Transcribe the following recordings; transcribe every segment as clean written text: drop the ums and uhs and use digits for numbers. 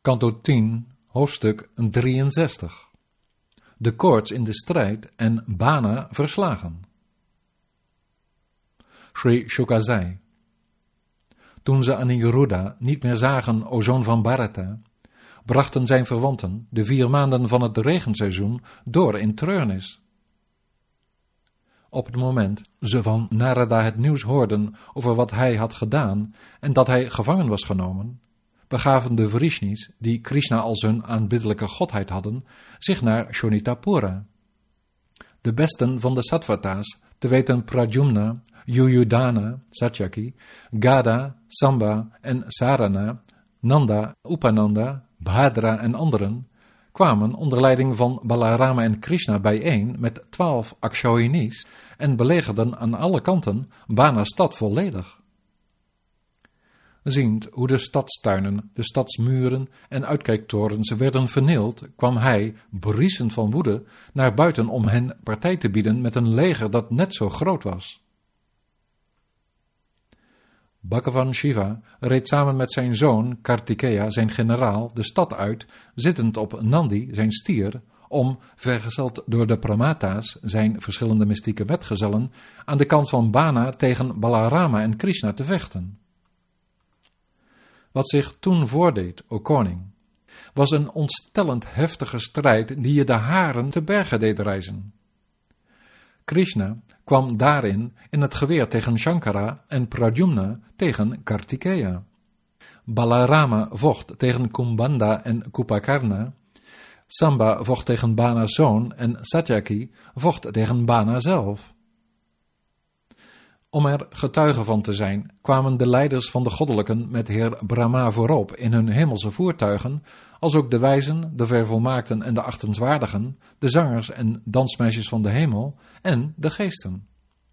Kanto 10, hoofdstuk 63. De koorts in de strijd en Bana verslagen. Sri Shuka zei: Toen ze Aniruddha niet meer zagen, o zoon van Bharata, brachten zijn verwanten de 4 maanden van het regenseizoen door in treurnis. Op het moment ze van Narada het nieuws hoorden over wat hij had gedaan en dat hij gevangen was genomen, begaven de Vrishnis, die Krishna als hun aanbiddelijke godheid hadden, zich naar Shonitapura. De besten van de Sattvata's, te weten Pradyumna, Yuyudhana, Satyaki, Gada, Samba en Sarana, Nanda, Upananda, Bhadra en anderen, kwamen onder leiding van Balarama en Krishna bijeen met 12 Akshayinis en belegerden aan alle kanten Bana's stad volledig. Ziend hoe de stadstuinen, de stadsmuren en uitkijktorens werden vernield, kwam hij, briesend van woede, naar buiten om hen partij te bieden met een leger dat net zo groot was. Bhagavan Shiva reed samen met zijn zoon Kartikeya, zijn generaal, de stad uit, zittend op Nandi, zijn stier, om, vergezeld door de Pramata's, zijn verschillende mystieke metgezellen, aan de kant van Bana tegen Balarama en Krishna te vechten. Wat zich toen voordeed, o koning, was een ontstellend heftige strijd die je de haren te berge deed rijzen. Krishna kwam daarin in het geweer tegen Shankara en Pradyumna tegen Kartikeya. Balarama vocht tegen Kumbanda en Kupakarna, Samba vocht tegen Bana's zoon en Satyaki vocht tegen Bana zelf. Om er getuige van te zijn, kwamen de leiders van de goddelijken met heer Brahma voorop in hun hemelse voertuigen, als ook de wijzen, de vervolmaakten en de achtenswaardigen, de zangers en dansmeisjes van de hemel en de geesten.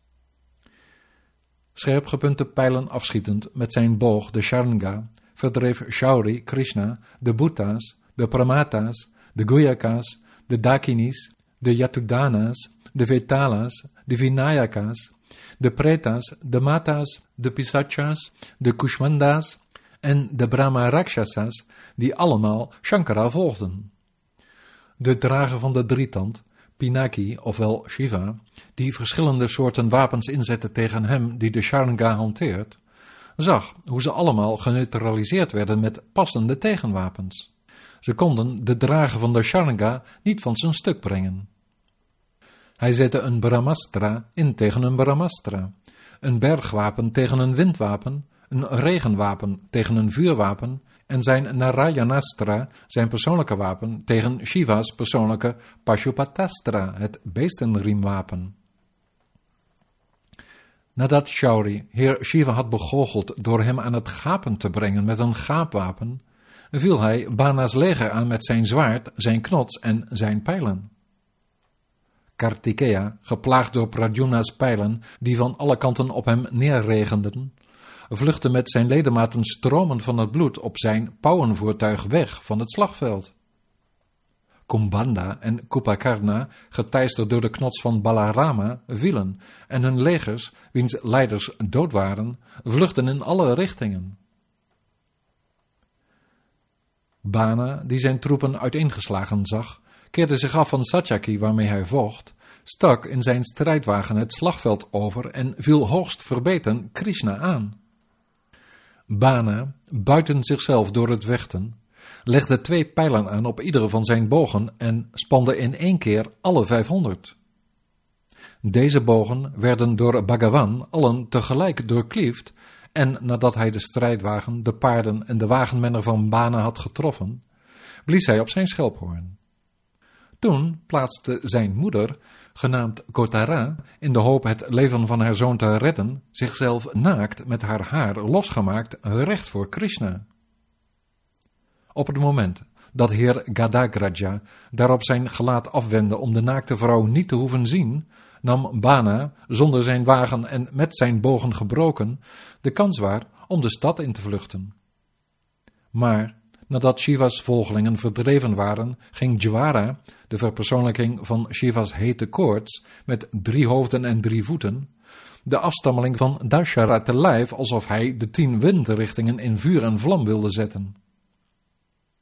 Scherp gepunte pijlen afschietend met zijn boog de Sharanga, verdreef Shauri Krishna de Bhutas, de Pramata's, de Guyakas, de Dakinis, de Yatudhanas, de Vetalas, de Vinayakas, de Pretas, de Matas, de Pisachas, de Kushmandas en de Brahma Rakshasas, die allemaal Shankara volgden. De drager van de drietand, Pinaki, ofwel Shiva, die verschillende soorten wapens inzette tegen hem die de Sharanga hanteert, zag hoe ze allemaal geneutraliseerd werden met passende tegenwapens. Ze konden de drager van de Sharanga niet van zijn stuk brengen. Hij zette een Brahmastra in tegen een Brahmastra, een bergwapen tegen een windwapen, een regenwapen tegen een vuurwapen en zijn Narayanastra, zijn persoonlijke wapen, tegen Shiva's persoonlijke Pashupatastra, het beestenriemwapen. Nadat Shauri heer Shiva had begoocheld door hem aan het gapen te brengen met een gaapwapen, viel hij Bana's leger aan met zijn zwaard, zijn knots en zijn pijlen. Kartikeya, geplaagd door Pradyumna's pijlen, die van alle kanten op hem neerregenden, vluchtte met zijn ledematen stromen van het bloed op zijn pauwenvoertuig weg van het slagveld. Kumbanda en Kupakarna, geteisterd door de knots van Balarama, vielen, en hun legers, wiens leiders dood waren, vluchtten in alle richtingen. Bana, die zijn troepen uiteengeslagen zag, keerde zich af van Satyaki waarmee hij vocht, stak in zijn strijdwagen het slagveld over en viel hoogst verbeten Krishna aan. Bana, buiten zichzelf door het vechten, legde 2 pijlen aan op iedere van zijn bogen en spande in 1 keer alle 500. Deze bogen werden door Bhagavan allen tegelijk doorkliefd en nadat hij de strijdwagen, de paarden en de wagenmenner van Bana had getroffen, blies hij op zijn schelphoorn. Toen plaatste zijn moeder, genaamd Kotara, in de hoop het leven van haar zoon te redden, zichzelf naakt met haar haar losgemaakt recht voor Krishna. Op het moment dat heer Gadagraja daarop zijn gelaat afwendde om de naakte vrouw niet te hoeven zien, nam Bana, zonder zijn wagen en met zijn bogen gebroken, de kans waar om de stad in te vluchten. Maar nadat Shiva's volgelingen verdreven waren, ging Jwara, de verpersoonlijking van Shiva's hete koorts, met 3 hoofden en 3 voeten, de afstammeling van Dashara te lijf alsof hij de 10 windrichtingen in vuur en vlam wilde zetten.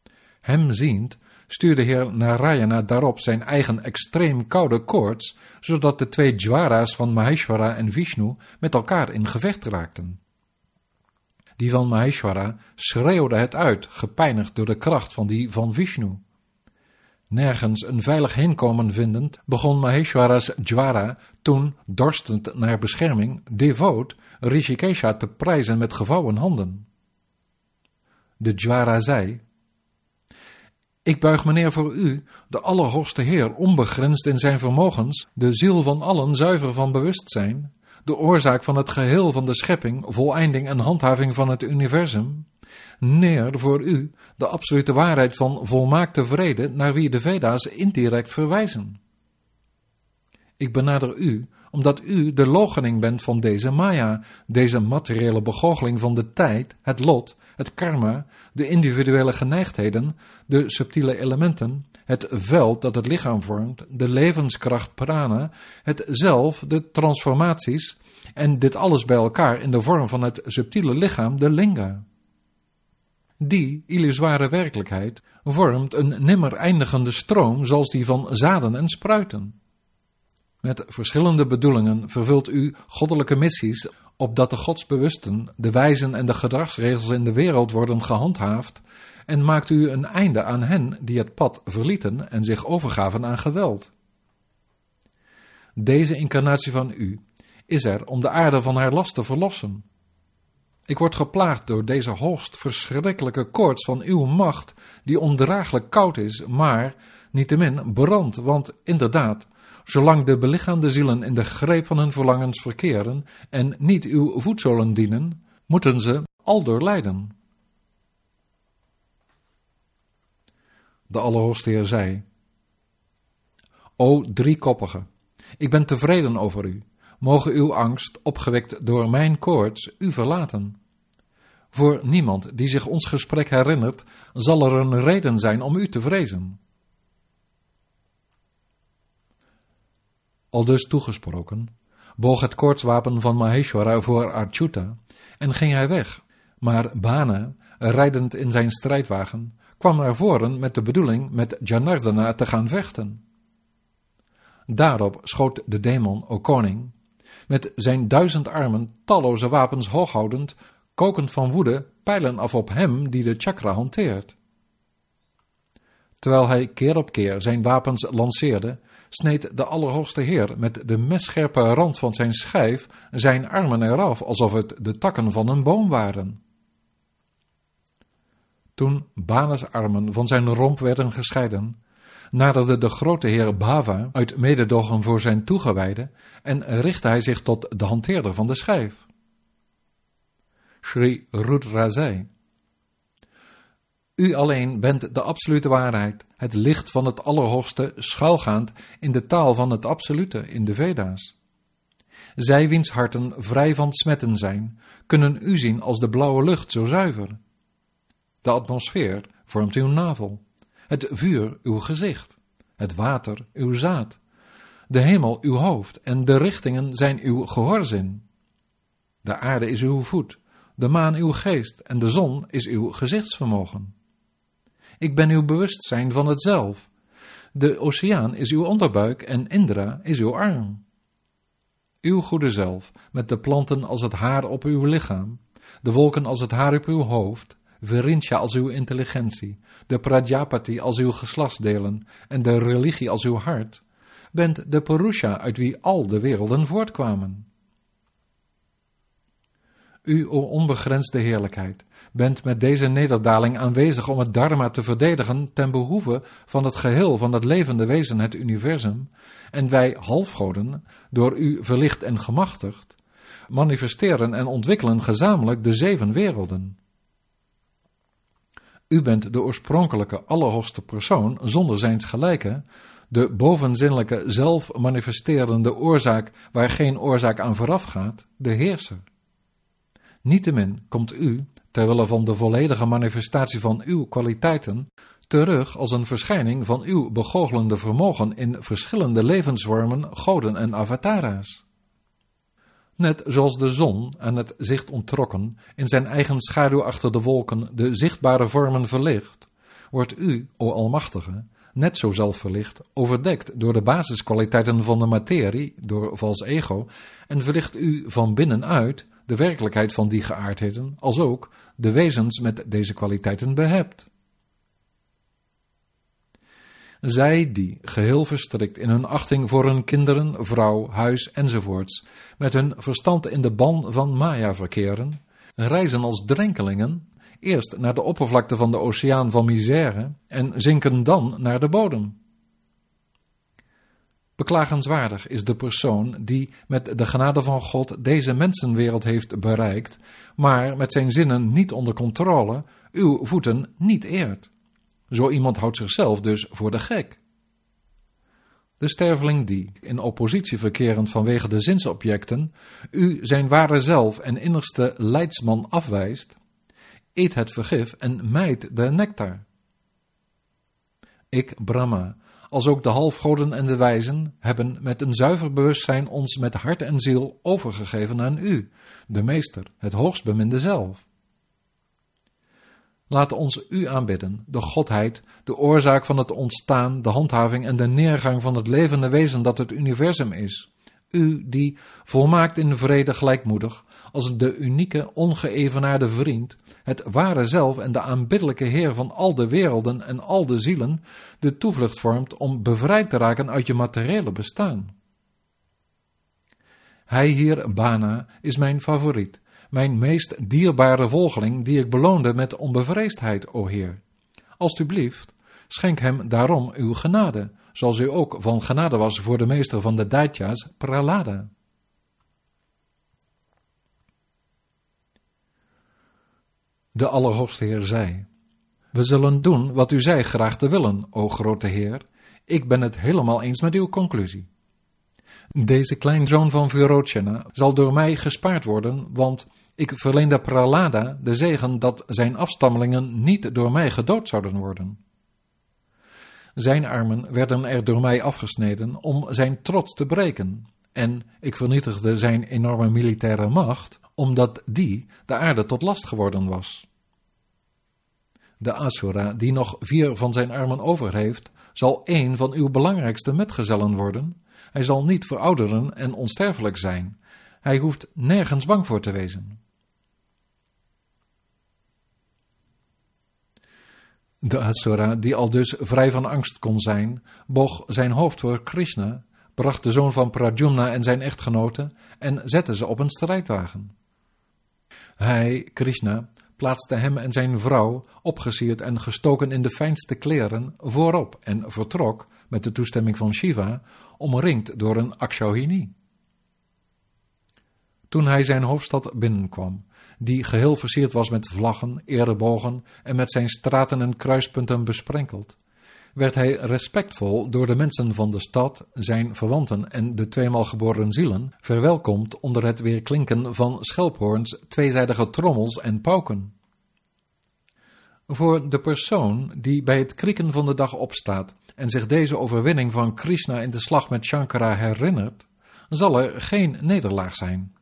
Hem ziend, stuurde heer Narayana daarop zijn eigen extreem koude koorts, zodat de 2 jwara's van Maheshwara en Vishnu met elkaar in gevecht raakten. Die van Maheshwara schreeuwde het uit, gepijnigd door de kracht van die van Vishnu. Nergens een veilig heenkomen vindend, begon Maheshwara's jwara toen, dorstend naar bescherming, devoot Rishikesha te prijzen met gevouwen handen. De jwara zei: Ik buig me neer voor u, de Allerhoogste Heer, onbegrensd in zijn vermogens, de ziel van allen zuiver van bewustzijn, de oorzaak van het geheel van de schepping, voleinding en handhaving van het universum, neer voor u, de absolute waarheid van volmaakte vrede, naar wie de Veda's indirect verwijzen. Ik benader u, omdat u de loochening bent van deze maya, deze materiële begoocheling van de tijd, het lot, het karma, de individuele geneigdheden, de subtiele elementen, het veld dat het lichaam vormt, de levenskracht prana, het zelf, de transformaties, en dit alles bij elkaar in de vorm van het subtiele lichaam, de linga. Die illusoire werkelijkheid vormt een nimmer eindigende stroom zoals die van zaden en spruiten. Met verschillende bedoelingen vervult u goddelijke missies, opdat de godsbewusten, de wijzen en de gedragsregels in de wereld worden gehandhaafd, en maakt u een einde aan hen die het pad verlieten en zich overgaven aan geweld. Deze incarnatie van u is er om de aarde van haar last te verlossen. Ik word geplaagd door deze hoogst verschrikkelijke koorts van uw macht, die ondraaglijk koud is, maar niettemin brandt, want inderdaad, zolang de belichaamde zielen in de greep van hun verlangens verkeren en niet uw voetzolen dienen, moeten ze aldoor lijden. De Allerhoogste Heer zei: O driekoppige, ik ben tevreden over u. Moge uw angst, opgewekt door mijn koorts, u verlaten. Voor niemand die zich ons gesprek herinnert, zal er een reden zijn om u te vrezen. Aldus toegesproken, boog het koortswapen van Maheshwara voor Achyuta en ging hij weg, maar Bana, rijdend in zijn strijdwagen, kwam naar voren met de bedoeling met Janardana te gaan vechten. Daarop schoot de demon, o koning, met zijn 1000 armen talloze wapens hooghoudend, kokend van woede, pijlen af op hem die de chakra hanteert. Terwijl hij keer op keer zijn wapens lanceerde, sneed de Allerhoogste Heer met de messcherpe rand van zijn schijf zijn armen eraf, alsof het de takken van een boom waren. Toen Bana's armen van zijn romp werden gescheiden, naderde de grote heer Bhava uit mededogen voor zijn toegewijde en richtte hij zich tot de hanteerder van de schijf. Sri Rudra zei: U alleen bent de absolute waarheid, het licht van het Allerhoogste, schuilgaand in de taal van het absolute in de Veda's. Zij wiens harten vrij van smetten zijn, kunnen u zien als de blauwe lucht zo zuiver. De atmosfeer vormt uw navel, het vuur uw gezicht, het water uw zaad, de hemel uw hoofd en de richtingen zijn uw gehoorzin. De aarde is uw voet, de maan uw geest en de zon is uw gezichtsvermogen. Ik ben uw bewustzijn van het zelf. De oceaan is uw onderbuik en Indra is uw arm. Uw goede zelf, met de planten als het haar op uw lichaam, de wolken als het haar op uw hoofd, Virinsha als uw intelligentie, de Prajapati als uw geslachtsdelen en de religie als uw hart, bent de Purusha uit wie al de werelden voortkwamen. U, o onbegrensde heerlijkheid, bent met deze nederdaling aanwezig om het dharma te verdedigen ten behoeve van het geheel van het levende wezen, het universum, en wij halfgoden, door u verlicht en gemachtigd, manifesteren en ontwikkelen gezamenlijk de 7 werelden. U bent de oorspronkelijke allerhoogste persoon zonder zijns gelijke, de bovenzinnelijke zelf manifesterende oorzaak waar geen oorzaak aan vooraf gaat, de heerser. Niettemin komt u, terwille van de volledige manifestatie van uw kwaliteiten, terug als een verschijning van uw begoochelende vermogen in verschillende levensvormen, goden en avatara's. Net zoals de zon aan het zicht onttrokken in zijn eigen schaduw achter de wolken de zichtbare vormen verlicht, wordt u, o Almachtige, net zo zelfverlicht, overdekt door de basiskwaliteiten van de materie, door vals ego, en verlicht u van binnenuit de werkelijkheid van die geaardheden, als ook de wezens met deze kwaliteiten behebt. Zij die, geheel verstrikt in hun achting voor hun kinderen, vrouw, huis enzovoorts, met hun verstand in de ban van Maya verkeren, reizen als drenkelingen, eerst naar de oppervlakte van de oceaan van misère en zinken dan naar de bodem. Beklagenswaardig is de persoon die met de genade van God deze mensenwereld heeft bereikt, maar met zijn zinnen niet onder controle uw voeten niet eert. Zo iemand houdt zichzelf dus voor de gek. De sterveling die, in oppositie verkerend vanwege de zinsobjecten, u zijn ware zelf en innerste leidsman afwijst, eet het vergif en mijt de nectar. Ik, Brahma, als ook de halfgoden en de wijzen, hebben met een zuiver bewustzijn ons met hart en ziel overgegeven aan u, de meester, het hoogstbeminde zelf. Laat ons u aanbidden, de Godheid, de oorzaak van het ontstaan, de handhaving en de neergang van het levende wezen dat het universum is. U die, volmaakt in vrede gelijkmoedig, als de unieke, ongeëvenaarde vriend, het ware zelf en de aanbiddelijke Heer van al de werelden en al de zielen, de toevlucht vormt om bevrijd te raken uit je materiële bestaan. Hij hier, Bana, is mijn favoriet, mijn meest dierbare volgeling, die ik beloonde met onbevreesdheid, o Heer. Alsjeblieft, schenk hem daarom uw genade, zoals u ook van genade was voor de meester van de Daitya's, Prahlada. De Allerhoogste Heer zei: we zullen doen wat u zei graag te willen, o grote Heer. Ik ben het helemaal eens met uw conclusie. Deze kleinzoon van Virochana zal door mij gespaard worden, want ik verleende Prahlada de zegen dat zijn afstammelingen niet door mij gedood zouden worden. Zijn armen werden er door mij afgesneden om zijn trots te breken, en ik vernietigde zijn enorme militaire macht, omdat die de aarde tot last geworden was. De Asura, die nog 4 van zijn armen over heeft, zal 1 van uw belangrijkste metgezellen worden. Hij zal niet verouderen en onsterfelijk zijn. Hij hoeft nergens bang voor te wezen. De Asura, die al dus vrij van angst kon zijn, boog zijn hoofd voor Krishna, bracht de zoon van Pradyumna en zijn echtgenote en zette ze op een strijdwagen. Hij, Krishna, plaatste hem en zijn vrouw, opgesierd en gestoken in de fijnste kleren, voorop en vertrok, met de toestemming van Shiva, omringd door een Akshauhini. Toen hij zijn hoofdstad binnenkwam, die geheel versierd was met vlaggen, erebogen en met zijn straten en kruispunten besprenkeld, werd hij respectvol door de mensen van de stad, zijn verwanten en de tweemaal geboren zielen, verwelkomd onder het weerklinken van schelphoorns, tweezijdige trommels en pauken. Voor de persoon die bij het krieken van de dag opstaat en zich deze overwinning van Krishna in de slag met Shankara herinnert, zal er geen nederlaag zijn.